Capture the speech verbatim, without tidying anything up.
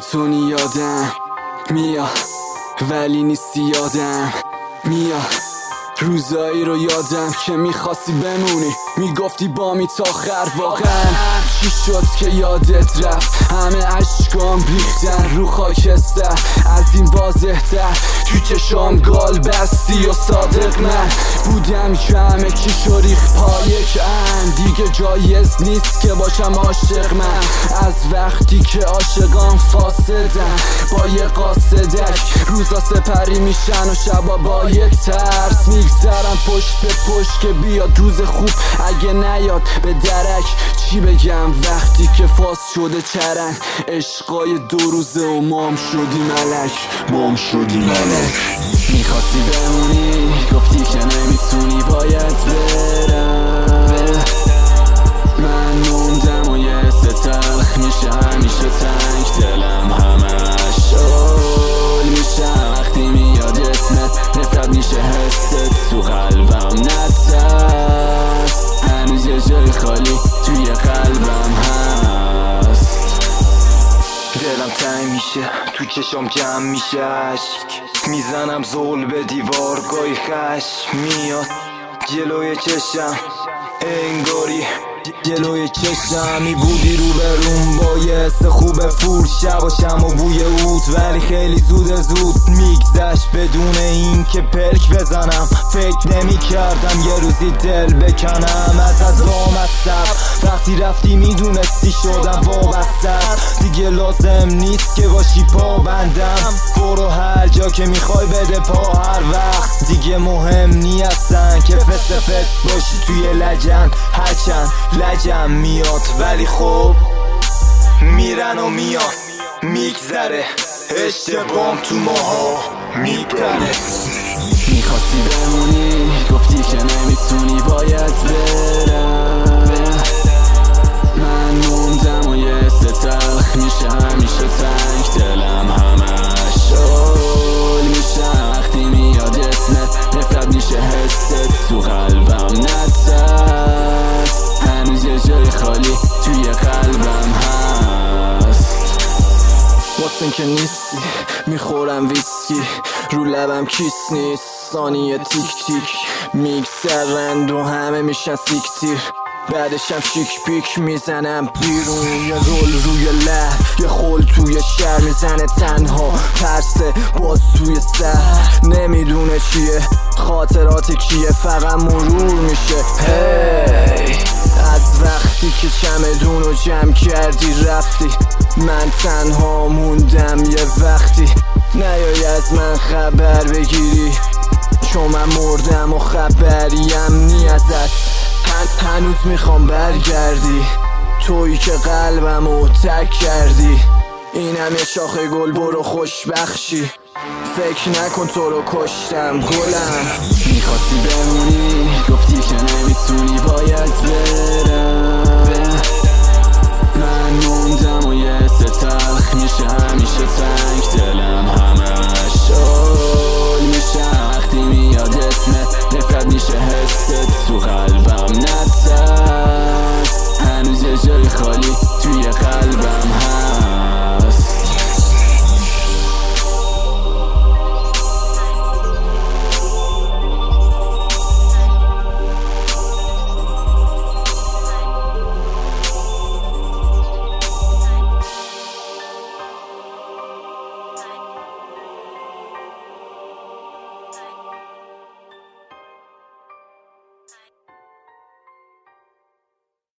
میتونی یادم میاد ولی نیستی یادم میاد روزایی رو یادم که میخواستی بمونی میگفتی با می تا آخر. واقعا چی شد که یادت رفت؟ همه عشقام ریختن رو خاکستر، از این واضح تر تو چشام گال بستی و صادق من بودم که همه چی شو ریخ پای کن. دیگه جایز نیست که باشم عاشق من از وقتی که عاشقان فاسدن با یه قاصدک روزا سپری میشن و شبا با یک ترس میگذرم پشت به پشت که بیاد روز خوب اگه نیاد به درک. چی بگم وقتی که فاس شده چرن عشقای دو روزه و مام شدی ملک مام شدی ملک. میخواستی بمونی گفتی که نمیتونی باید برم، من موندم و یه ستلخ میشه همیشه تنگ دلم همش شل میشم وقتی میاد اسمت نفرت میشه حست تو قلبم نترس هنوز یه جای خالی توی قلبم هست. دلم تنگ میشه تو چشم جمع میشه عشق میزنم زول به دیوار گاهی خشم میاد جلوی چشم انگاری جلوی چشمی بودی رو برون با یه حس خوب فور شب و شم و بوی اوت ولی خیلی زود زود میگذشت بدون این که پلک بزنم. فکر نمی کردم یه روزی دل بکنم از از لامصب وقتی رفتی میدونستی شدم وابسته دیگه لازم نیست که باشی پابندم برو هر جا که میخوای بده پا هر وقت دیگه مهم نی اصلا که فست فست باشی توی لجن هرچند لجم میاد ولی خب میرن و میان میگذره اشتبام تو ماها میپره. میخواستی بمونی گفتی که نمیتونی باید برم، من موندم و یه ستلخ میشه همیشه تنگ دلم همش شل میشم وقتی میاد اسمت نفرت میشه حست تو قلبم نترس هنوز یه جای خالی توی قلبم هست. واسه که نیستی میخورم ویسکی رو لبم کیس نیست ثانیه تیک تیک میگذرند و همه میشن سیکتیر بعدشم شیک پیک میزنم بیرون یه رول روی لب یه خول توی شهر میزنه تنها ترسه باز توی سر نمیدونه چیه خاطرات کیه فقط مرور میشه. هی از وقتی که چمدونو جمع کردی رفتی من تنها موندم یه وقتی نیای از من خبر بگیری چون من مردم و خبریم نی ازت هن هنوز میخوام برگردی تویی که قلبمو تک کردی اینم یه شاخه گل برو خوشبخشی فکر نکن تو رو کشتم گلم. میخواستی بمونی گفتی که نمیتونی باید برم، من موندم و یه ستلخ میشه همیشه تنگ دلم همش